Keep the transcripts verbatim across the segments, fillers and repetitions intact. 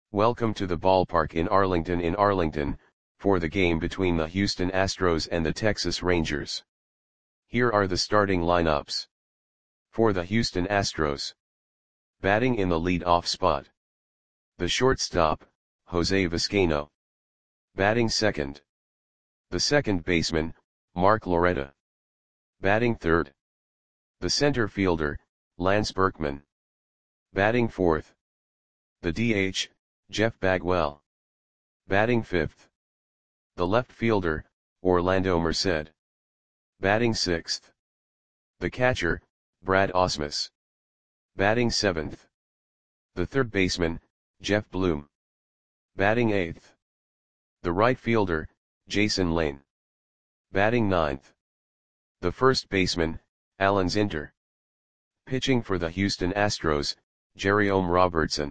Welcome to the ballpark in Arlington in Arlington, for the game between the Houston Astros and the Texas Rangers. Here are the starting lineups. For the Houston Astros. Batting in the lead-off spot. The shortstop, Jose Vizcaino. Batting second. The second baseman, Mark Loretta. Batting third. The center fielder, Lance Berkman. Batting fourth. The D H, Jeff Bagwell. Batting fifth. The left fielder, Orlando Merced. Batting sixth. The catcher, Brad Ausmus. Batting seventh. The third baseman, Jeff Bloom. Batting eighth. The right fielder, Jason Lane. Batting ninth. The first baseman, Alan Zinter. Pitching for the Houston Astros, Jerome Robertson.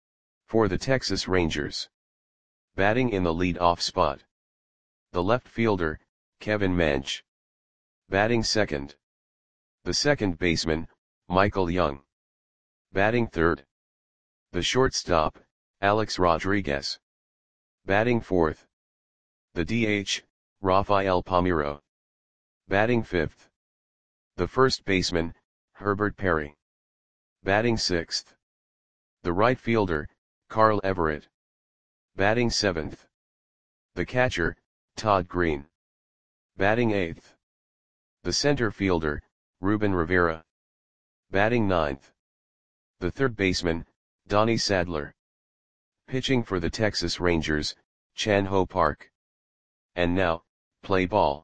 For the Texas Rangers. Batting in the lead-off spot. The left fielder, Kevin Mench. Batting second. The second baseman, Michael Young. Batting third. The shortstop, Alex Rodriguez. Batting fourth. The D H, Rafael Palmeiro. Batting fifth. The first baseman, Herbert Perry. Batting sixth. The right fielder, Carl Everett. Batting seventh. The catcher, Todd Green. Batting eighth. The center fielder, Ruben Rivera. Batting ninth. The third baseman, Donnie Sadler. Pitching for the Texas Rangers, Chan Ho Park. And now, play ball.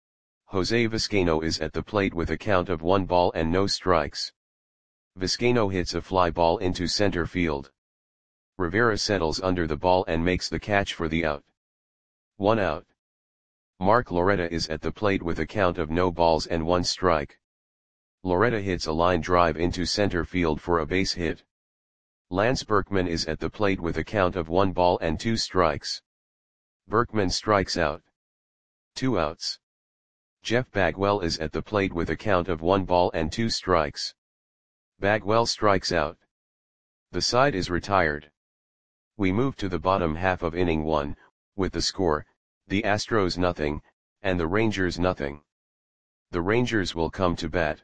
Jose Vizcaino is at the plate with a count of one ball and no strikes. Vizcaino hits a fly ball into center field. Rivera settles under the ball and makes the catch for the out. One out. Mark Loretta is at the plate with a count of no balls and one strike. Loretta hits a line drive into center field for a base hit. Lance Berkman is at the plate with a count of one ball and two strikes. Berkman strikes out. Two outs. Jeff Bagwell is at the plate with a count of one ball and two strikes. Bagwell strikes out. The side is retired. We move to the bottom half of inning one, with the score, the Astros nothing, and the Rangers nothing. The Rangers will come to bat.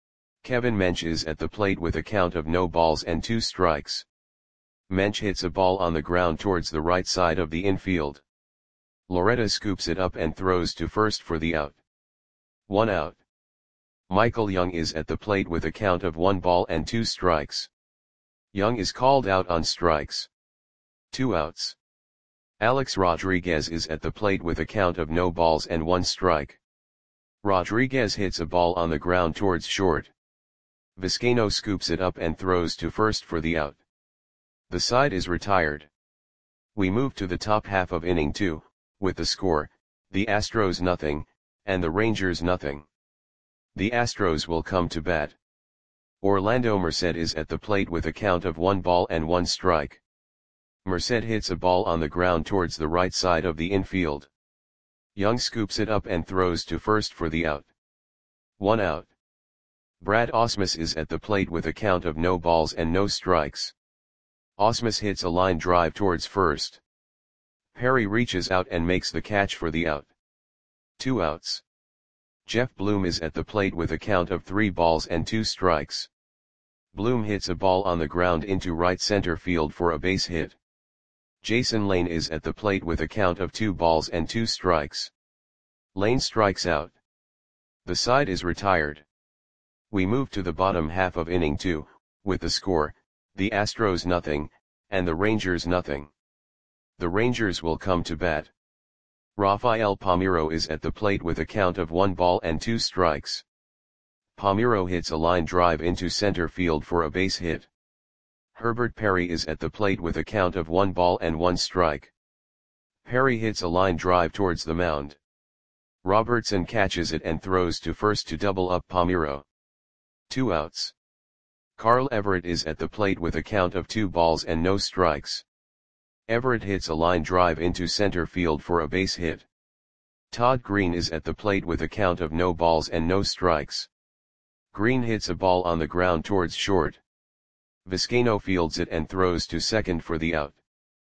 Kevin Mench is at the plate with a count of no balls and two strikes. Mench hits a ball on the ground towards the right side of the infield. Loretta scoops it up and throws to first for the out. One out. Michael Young is at the plate with a count of one ball and two strikes. Young is called out on strikes. Two outs. Alex Rodriguez is at the plate with a count of no balls and one strike. Rodriguez hits a ball on the ground towards short. Vizcaino scoops it up and throws to first for the out. The side is retired. We move to the top half of inning two, with the score, the Astros nothing, and the Rangers nothing. The Astros will come to bat. Orlando Merced is at the plate with a count of one ball and one strike. Merced hits a ball on the ground towards the right side of the infield. Young scoops it up and throws to first for the out. One out. Brad Ausmus is at the plate with a count of no balls and no strikes. Ausmus hits a line drive towards first. Perry reaches out and makes the catch for the out. Two outs. Jeff Bloom is at the plate with a count of three balls and two strikes. Bloom hits a ball on the ground into right center field for a base hit. Jason Lane is at the plate with a count of two balls and two strikes. Lane strikes out. The side is retired. We move to the bottom half of inning two, with the score, the Astros nothing, and the Rangers nothing. The Rangers will come to bat. Rafael Palmeiro is at the plate with a count of one ball and two strikes. Palmeiro hits a line drive into center field for a base hit. Herbert Perry is at the plate with a count of one ball and one strike. Perry hits a line drive towards the mound. Robertson catches it and throws to first to double up Palmeiro. Two outs. Carl Everett is at the plate with a count of two balls and no strikes. Everett hits a line drive into center field for a base hit. Todd Green is at the plate with a count of no balls and no strikes. Green hits a ball on the ground towards short. Vizcaino fields it and throws to second for the out.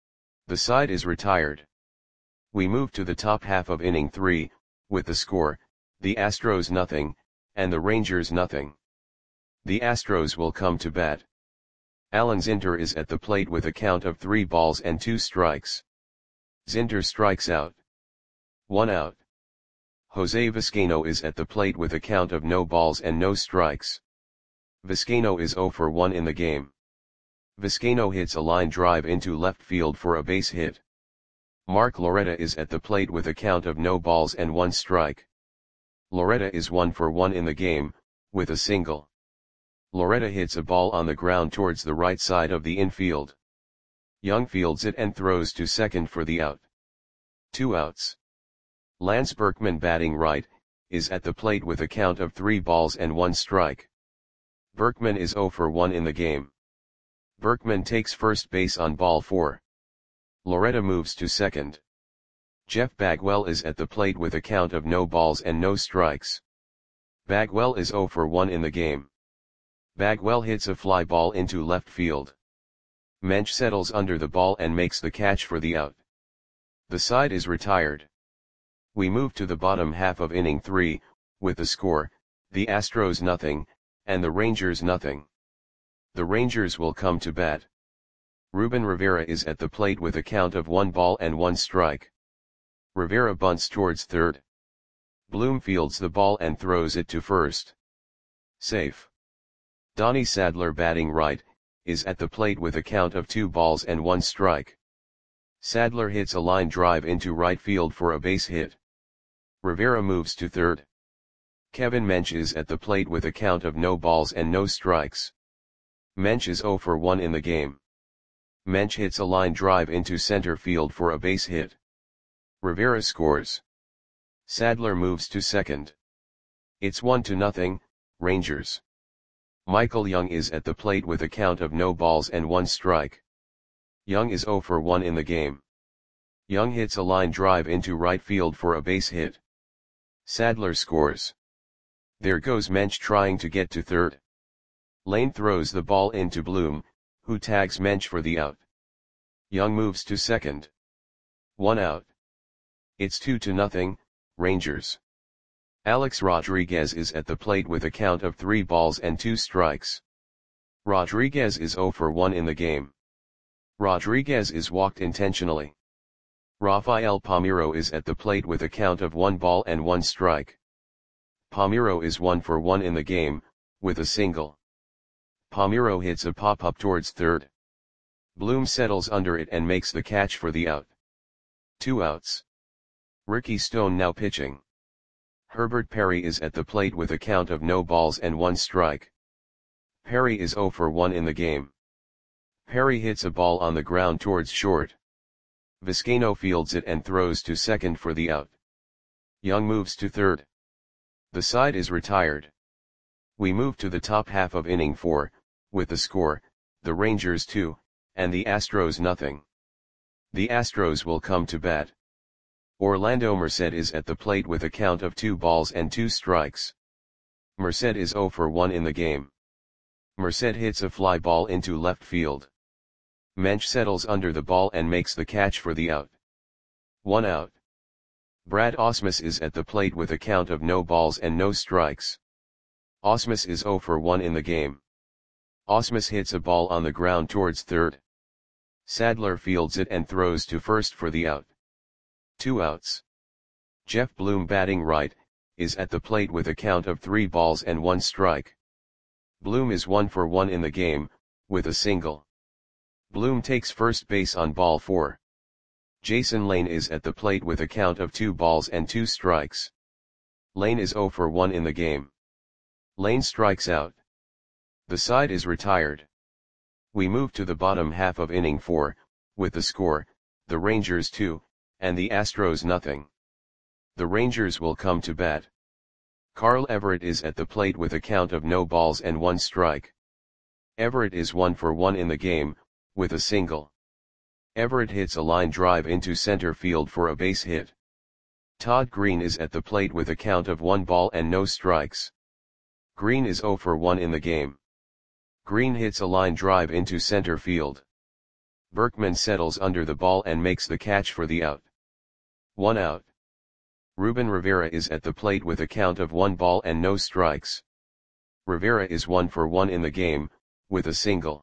The side is retired. We move to the top half of inning three, with the score, the Astros nothing, and the Rangers nothing. The Astros will come to bat. Alan Zinter is at the plate with a count of three balls and two strikes. Zinter strikes out. One out. Jose Vizcaino is at the plate with a count of no balls and no strikes. Vizcaino is zero for one in the game. Vizcaino hits a line drive into left field for a base hit. Mark Loretta is at the plate with a count of no balls and one strike. Loretta is one for one in the game, with a single. Loretta hits a ball on the ground towards the right side of the infield. Young fields it and throws to second for the out. Two outs. Lance Berkman, batting right, is at the plate with a count of three balls and one strike. Berkman is zero for one in the game. Berkman takes first base on ball four. Loretta moves to second. Jeff Bagwell is at the plate with a count of no balls and no strikes. Bagwell is zero for one in the game. Bagwell hits a fly ball into left field. Mensch settles under the ball and makes the catch for the out. The side is retired. We move to the bottom half of inning three, with the score, the Astros nothing, and the Rangers nothing. The Rangers will come to bat. Ruben Rivera is at the plate with a count of one ball and one strike. Rivera bunts towards third. Bloom fields the ball and throws it to first. Safe. Donnie Sadler, batting right, is at the plate with a count of two balls and one strike. Sadler hits a line drive into right field for a base hit. Rivera moves to third. Kevin Mensch is at the plate with a count of no balls and no strikes. Mensch is zero for one in the game. Mensch hits a line drive into center field for a base hit. Rivera scores. Sadler moves to second. It's one to nothing, Rangers. Michael Young is at the plate with a count of no balls and one strike. Young is zero for one in the game. Young hits a line drive into right field for a base hit. Sadler scores. There goes Mensch trying to get to third. Lane throws the ball into Bloom, who tags Mensch for the out. Young moves to second. One out. It's two to nothing, Rangers. Alex Rodriguez is at the plate with a count of three balls and two strikes. Rodriguez is zero for one in the game. Rodriguez is walked intentionally. Rafael Palmeiro is at the plate with a count of one ball and one strike. Palmeiro is one for one in the game, with a single. Palmeiro hits a pop-up towards third. Bloom settles under it and makes the catch for the out. Two outs. Ricky Stone now pitching. Herbert Perry is at the plate with a count of no balls and one strike. Perry is zero for one in the game. Perry hits a ball on the ground towards short. Vizcaino fields it and throws to second for the out. Young moves to third. The side is retired. We move to the top half of inning four, with the score, the Rangers two, and the Astros nothing. The Astros will come to bat. Orlando Merced is at the plate with a count of two balls and two strikes. Merced is zero for one in the game. Merced hits a fly ball into left field. Mensch settles under the ball and makes the catch for the out. One out. Brad Ausmus is at the plate with a count of no balls and no strikes. Ausmus is zero for one in the game. Ausmus hits a ball on the ground towards third. Sadler fields it and throws to first for the out. Two outs. Jeff Bloom, batting right, is at the plate with a count of three balls and one strike. Bloom is one for one in the game, with a single. Bloom takes first base on ball four. Jason Lane is at the plate with a count of two balls and two strikes. Lane is zero for one in the game. Lane strikes out. The side is retired. We move to the bottom half of inning four, with the score, the Rangers two, and the Astros nothing. The Rangers will come to bat. Carl Everett is at the plate with a count of no balls and one strike. Everett is one for one in the game, with a single. Everett hits a line drive into center field for a base hit. Todd Green is at the plate with a count of one ball and no strikes. Green is zero for one in the game. Green hits a line drive into center field. Berkman settles under the ball and makes the catch for the out. One out. Ruben Rivera is at the plate with a count of one ball and no strikes. Rivera is one for one in the game, with a single.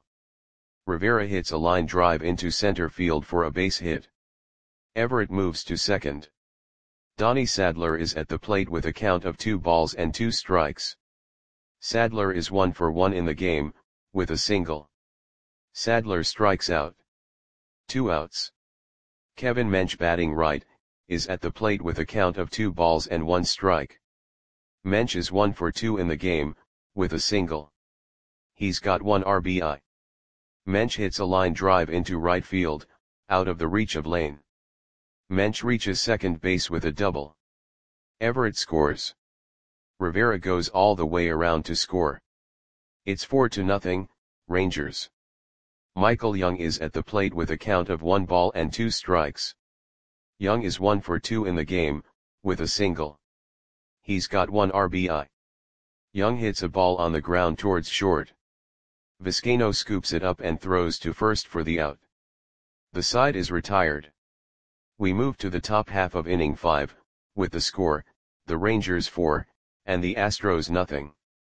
Rivera hits a line drive into center field for a base hit. Everett moves to second. Donnie Sadler is at the plate with a count of two balls and two strikes. Sadler is one for one in the game, with a single. Sadler strikes out. Two outs. Kevin Mench, batting right, is at the plate with a count of two balls and one strike. Mench is one for two in the game, with a single. He's got one R B I. Mench hits a line drive into right field, out of the reach of Lane. Mench reaches second base with a double. Everett scores. Rivera goes all the way around to score. It's four to nothing, Rangers. Michael Young is at the plate with a count of one ball and two strikes. Young is one for two in the game, with a single. He's got one R B I. Young hits a ball on the ground towards short. Vizcaino scoops it up and throws to first for the out. The side is retired. We move to the top half of inning five, with the score, the Rangers four, and the Astros nothing.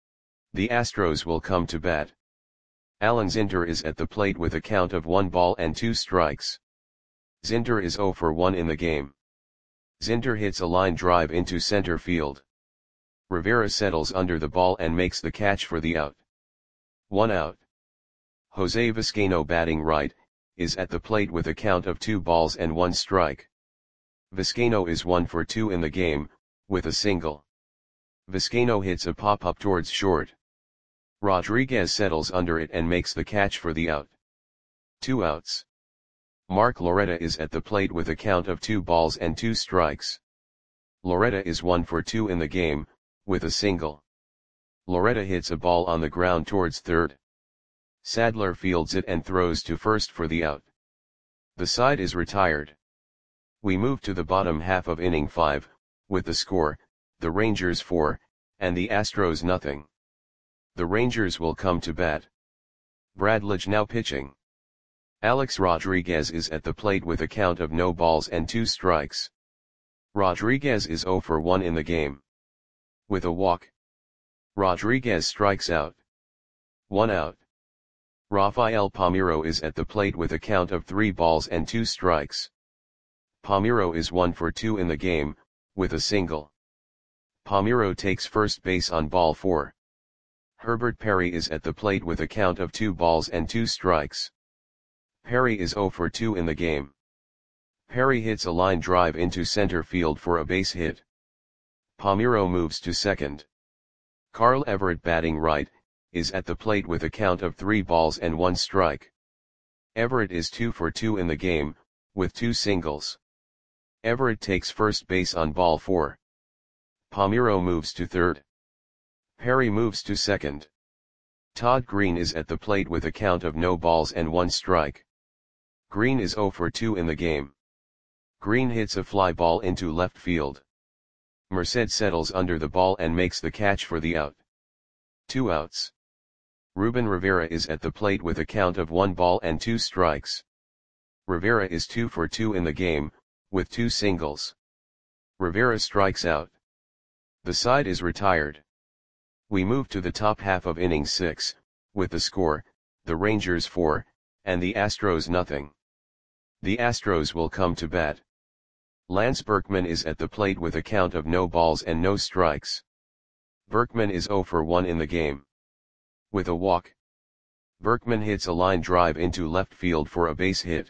The Astros will come to bat. Alan Zinter is at the plate with a count of one ball and two strikes. Zinter is zero for one in the game. Zinter hits a line drive into center field. Rivera settles under the ball and makes the catch for the out. One out. Jose Vizcaino, batting right, is at the plate with a count of two balls and one strike. Vizcaino is one for two in the game, with a single. Vizcaino hits a pop-up towards short. Rodriguez settles under it and makes the catch for the out. Two outs. Mark Loretta is at the plate with a count of two balls and two strikes. Loretta is one for two in the game, with a single. Loretta hits a ball on the ground towards third. Sadler fields it and throws to first for the out. The side is retired. We move to the bottom half of inning five, with the score, the Rangers four, and the Astros nothing. The Rangers will come to bat. Brad Lidge now pitching. Alex Rodriguez is at the plate with a count of no balls and two strikes. Rodriguez is zero for one in the game. With a walk. Rodriguez strikes out. One out. Rafael Palmeiro is at the plate with a count of three balls and two strikes. Palmeiro is one for two in the game, with a single. Palmeiro takes first base on ball four. Herbert Perry is at the plate with a count of two balls and two strikes. Perry is zero for two in the game. Perry hits a line drive into center field for a base hit. Palmeiro moves to second. Carl Everett, batting right, is at the plate with a count of three balls and one strike. Everett is two for two in the game, with two singles. Everett takes first base on ball four. Palmeiro moves to third. Perry moves to second. Todd Green is at the plate with a count of no balls and one strike. Green is zero for two in the game. Green hits a fly ball into left field. Merced settles under the ball and makes the catch for the out. Two outs. Ruben Rivera is at the plate with a count of one ball and two strikes. Rivera is two for two in the game, with two singles. Rivera strikes out. The side is retired. We move to the top half of inning six, with the score, the Rangers four, and the Astros nothing. The Astros will come to bat. Lance Berkman is at the plate with a count of no balls and no strikes. Berkman is zero for one in the game. With a walk. Berkman hits a line drive into left field for a base hit.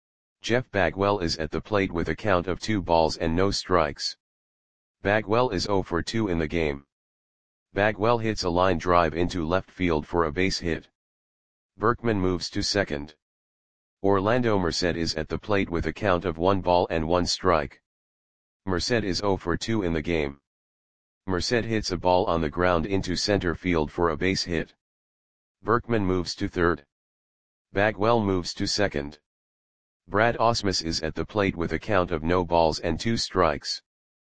Jeff Bagwell is at the plate with a count of two balls and no strikes. Bagwell is zero for two in the game. Bagwell hits a line drive into left field for a base hit. Berkman moves to second. Orlando Merced is at the plate with a count of one ball and one strike. Merced is zero for two in the game. Merced hits a ball on the ground into center field for a base hit. Berkman moves to third. Bagwell moves to second. Brad Ausmus is at the plate with a count of no balls and two strikes.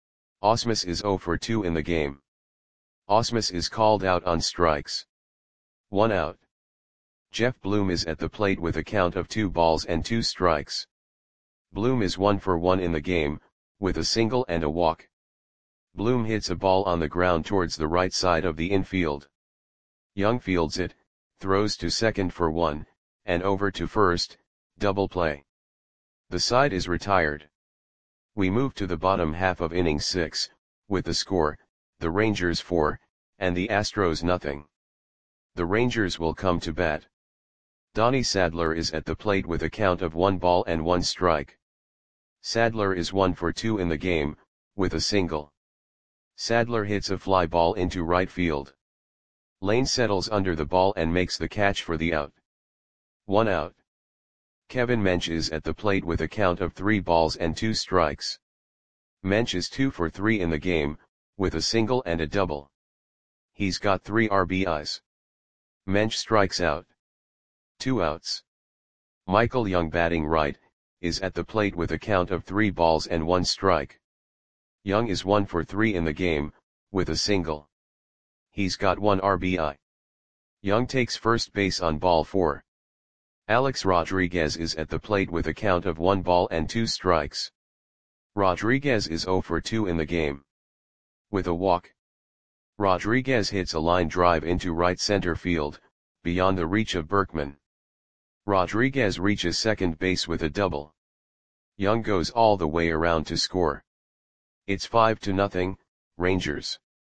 Ausmus is zero for two in the game. Ausmus is called out on strikes. One out. Jeff Bloom is at the plate with a count of two balls and two strikes. Bloom is one for one in the game, with a single and a walk. Bloom hits a ball on the ground towards the right side of the infield. Young fields it, throws to second for one, and over to first, double play. The side is retired. We move to the bottom half of inning six, with the score, the Rangers four, and the Astros nothing. The Rangers will come to bat. Donnie Sadler is at the plate with a count of one ball and one strike. Sadler is one for two in the game, with a single. Sadler hits a fly ball into right field. Lane settles under the ball and makes the catch for the out. One out. Kevin Mench is at the plate with a count of three balls and two strikes. Mench is two for three in the game, with a single and a double. He's got three R B Is. Mench strikes out. Two outs. Michael Young, batting right, is at the plate with a count of three balls and one strike. Young is one for three in the game, with a single. He's got one R B I. Young takes first base on ball four. Alex Rodriguez is at the plate with a count of one ball and two strikes. Rodriguez is zero for two in the game. With a walk. Rodriguez hits a line drive into right center field, beyond the reach of Berkman. Rodriguez reaches second base with a double. Young goes all the way around to score. It's five to nothing, Rangers.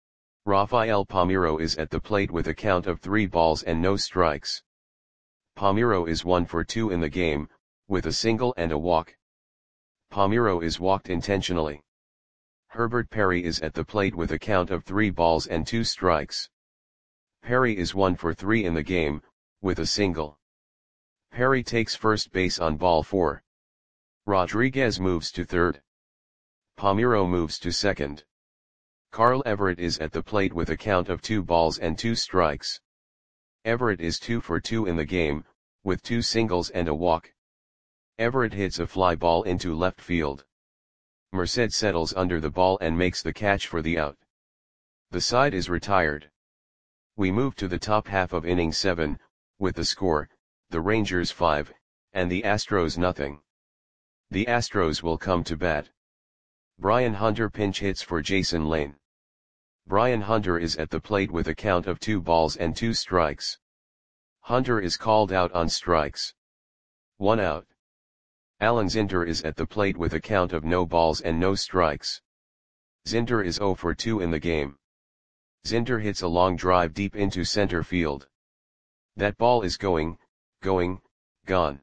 Rafael Palmeiro is at the plate with a count of three balls and no strikes. Palmeiro is one for two in the game, with a single and a walk. Palmeiro is walked intentionally. Herbert Perry is at the plate with a count of three balls and two strikes. Perry is one for three in the game, with a single. Perry takes first base on ball four. Rodriguez moves to third. Palmeiro moves to second. Carl Everett is at the plate with a count of two balls and two strikes. Everett is two for two in the game, with two singles and a walk. Everett hits a fly ball into left field. Merced settles under the ball and makes the catch for the out. The side is retired. We move to the top half of inning seven, with the score, the Rangers five, and the Astros nothing. The Astros will come to bat. Brian Hunter pinch hits for Jason Lane. Brian Hunter is at the plate with a count of two balls and two strikes. Hunter is called out on strikes. One out. Alan Zinter is at the plate with a count of no balls and no strikes. Zinter is zero for two in the game. Zinter hits a long drive deep into center field. That ball is going, going, gone.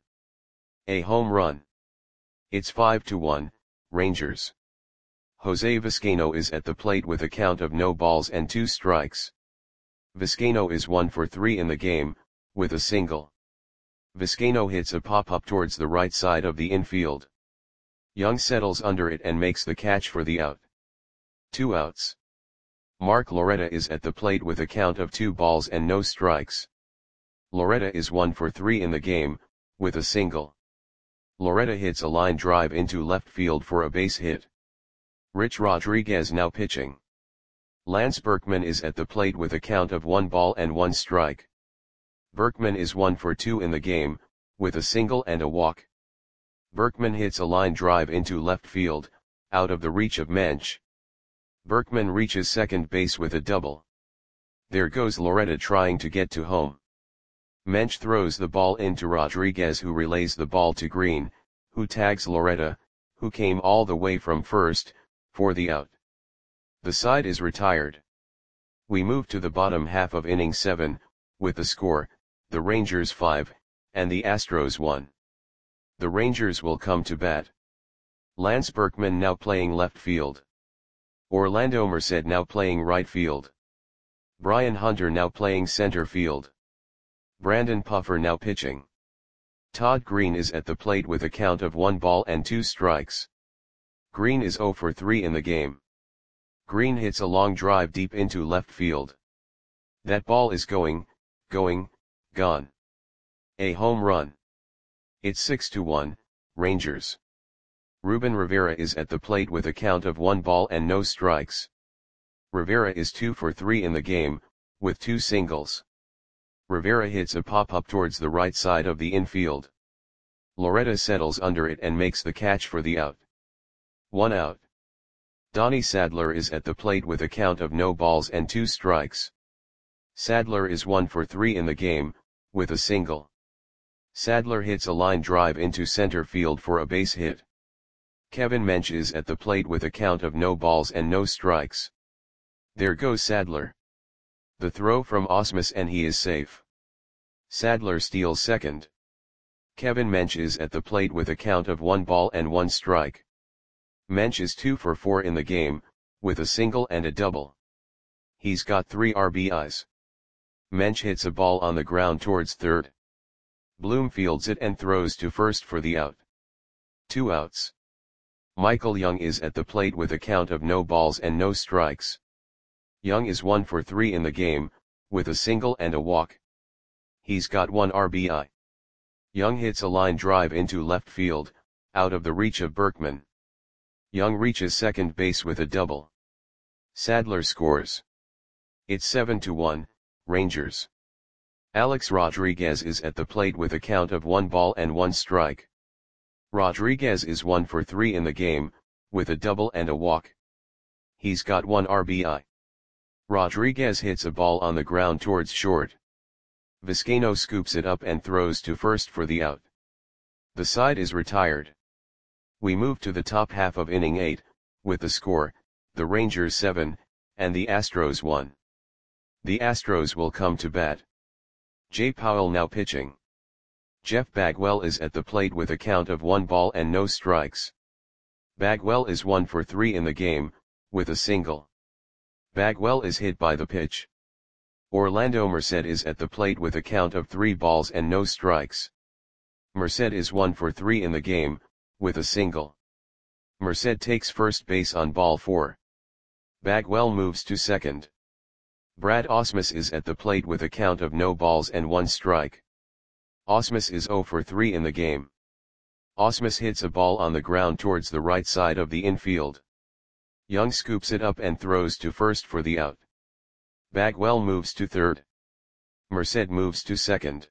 A home run. It's five to one, Rangers. Jose Vizcaino is at the plate with a count of no balls and two strikes. Vizcaino is one for three in the game, with a single. Vizcaino hits a pop-up towards the right side of the infield. Young settles under it and makes the catch for the out. Two outs. Mark Loretta is at the plate with a count of two balls and no strikes. Loretta is one for three in the game, with a single. Loretta hits a line drive into left field for a base hit. Rich Rodriguez now pitching. Lance Berkman is at the plate with a count of one ball and one strike. Berkman is one for two in the game, with a single and a walk. Berkman hits a line drive into left field, out of the reach of Mench. Berkman reaches second base with a double. There goes Loretta trying to get to home. Mench throws the ball into Rodriguez, who relays the ball to Green, who tags Loretta, who came all the way from first, for the out. The side is retired. We move to the bottom half of inning seven, with the score, the Rangers five, and the Astros one. The Rangers will come to bat. Lance Berkman now playing left field. Orlando Merced now playing right field. Brian Hunter now playing center field. Brandon Puffer now pitching. Todd Green is at the plate with a count of one ball and two strikes. Green is zero for three in the game. Green hits a long drive deep into left field. That ball is going, going, gone. A home run. It's six to one, Rangers. Ruben Rivera is at the plate with a count of one ball and no strikes. Rivera is two for three in the game, with two singles. Rivera hits a pop-up towards the right side of the infield. Loretta settles under it and makes the catch for the out. One out. Donnie Sadler is at the plate with a count of no balls and two strikes. Sadler is one for three in the game, with a single. Sadler hits a line drive into center field for a base hit. Kevin Mench is at the plate with a count of no balls and no strikes. There goes Sadler. The throw from Ausmus and he is safe. Sadler steals second. Kevin Mench is at the plate with a count of one ball and one strike. Mench is two for four in the game, with a single and a double. He's got three R B Is. Mench hits a ball on the ground towards third. Bloom fields it and throws to first for the out. Two outs. Michael Young is at the plate with a count of no balls and no strikes. Young is one for three in the game, with a single and a walk. He's got one R B I. Young hits a line drive into left field, out of the reach of Berkman. Young reaches second base with a double. Sadler scores. It's seven to one, Rangers. Alex Rodriguez is at the plate with a count of one ball and one strike. Rodriguez is one for three in the game, with a double and a walk. He's got one R B I. Rodriguez hits a ball on the ground towards short. Vizcaino scoops it up and throws to first for the out. The side is retired. We move to the top half of inning eight, with the score, the Rangers seven, and the Astros one. The Astros will come to bat. Jay Powell now pitching. Jeff Bagwell is at the plate with a count of one ball and no strikes. Bagwell is one for three in the game, with a single. Bagwell is hit by the pitch. Orlando Merced is at the plate with a count of three balls and no strikes. Merced is one for three in the game, with a single. Merced takes first base on ball four. Bagwell moves to second. Brad Ausmus is at the plate with a count of no balls and one strike. Ausmus is zero for three in the game. Ausmus hits a ball on the ground towards the right side of the infield. Young scoops it up and throws to first for the out. Bagwell moves to third. Merced moves to second.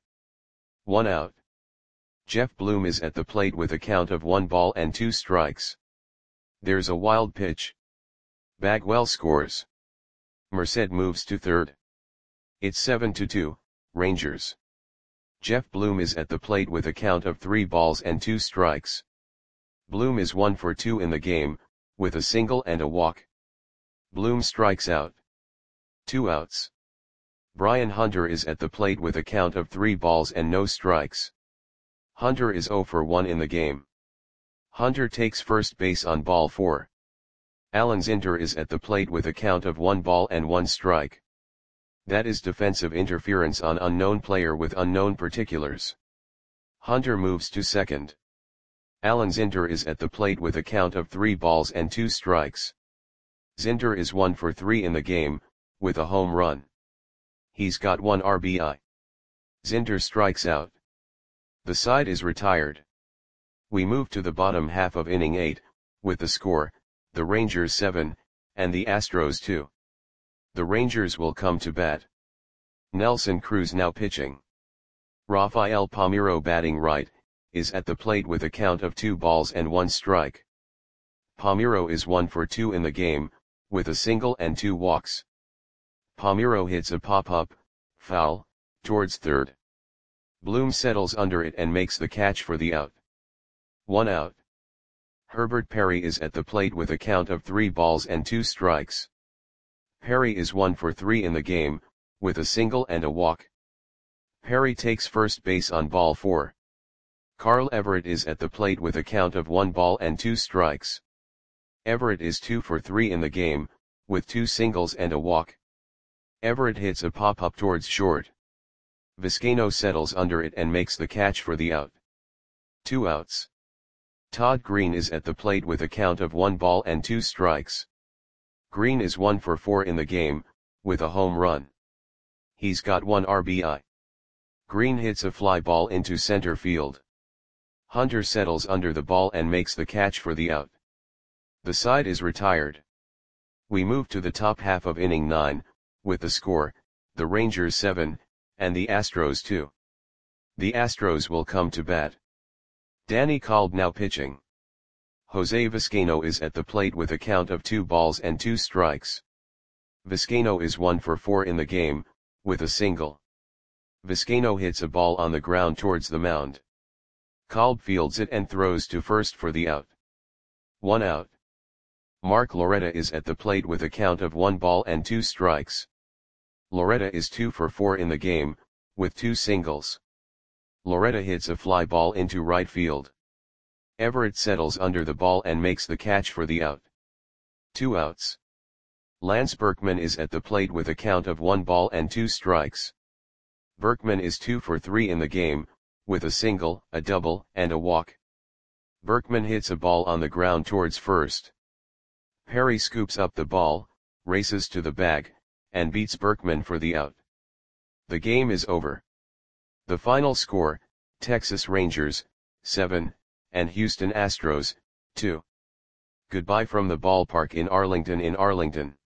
One out. Jeff Bloom is at the plate with a count of one ball and two strikes. There's a wild pitch. Bagwell scores. Merced moves to third. It's seven to two, Rangers. Jeff Bloom is at the plate with a count of three balls and two strikes. Bloom is one for two in the game, with a single and a walk. Bloom strikes out. Two outs. Brian Hunter is at the plate with a count of three balls and no strikes. Hunter is zero for one in the game. Hunter takes first base on ball four. Alan Zinter is at the plate with a count of one ball and one strike. That is defensive interference on unknown player with unknown particulars. Hunter moves to second. Alan Zinter is at the plate with a count of three balls and two strikes. Zinter is one for three in the game, with a home run. He's got one R B I. Zinter strikes out. The side is retired. We move to the bottom half of inning eight, with the score, the Rangers seven, and the Astros two. The Rangers will come to bat. Nelson Cruz now pitching. Rafael Palmeiro batting right, is at the plate with a count of two balls and one strike. Palmeiro is one for two in the game, with a single and two walks. Palmeiro hits a pop-up, foul, towards third. Bloom settles under it and makes the catch for the out. One out. Herbert Perry is at the plate with a count of three balls and two strikes. Perry is one for three in the game, with a single and a walk. Perry takes first base on ball four. Carl Everett is at the plate with a count of one ball and two strikes. Everett is two for three in the game, with two singles and a walk. Everett hits a pop-up towards short. Vizcaino settles under it and makes the catch for the out. Two outs. Todd Green is at the plate with a count of one ball and two strikes. Green is one for four in the game, with a home run. He's got one R B I. Green hits a fly ball into center field. Hunter settles under the ball and makes the catch for the out. The side is retired. We move to the top half of inning nine, with the score, the Rangers seven, and the Astros too. The Astros will come to bat. Danny Kolb now pitching. Jose Vizcaino is at the plate with a count of two balls and two strikes. Vizcaino is one for four in the game, with a single. Vizcaino hits a ball on the ground towards the mound. Kolb fields it and throws to first for the out. One out. Mark Loretta is at the plate with a count of one ball and two strikes. Loretta is two for four in the game, with two singles. Loretta hits a fly ball into right field. Everett settles under the ball and makes the catch for the out. Two outs. Lance Berkman is at the plate with a count of one ball and two strikes. Berkman is two for three in the game, with a single, a double, and a walk. Berkman hits a ball on the ground towards first. Perry scoops up the ball, races to the bag, and beats Berkman for the out. The game is over. The final score, Texas Rangers, seven, and Houston Astros, two. Goodbye from the ballpark in Arlington in Arlington.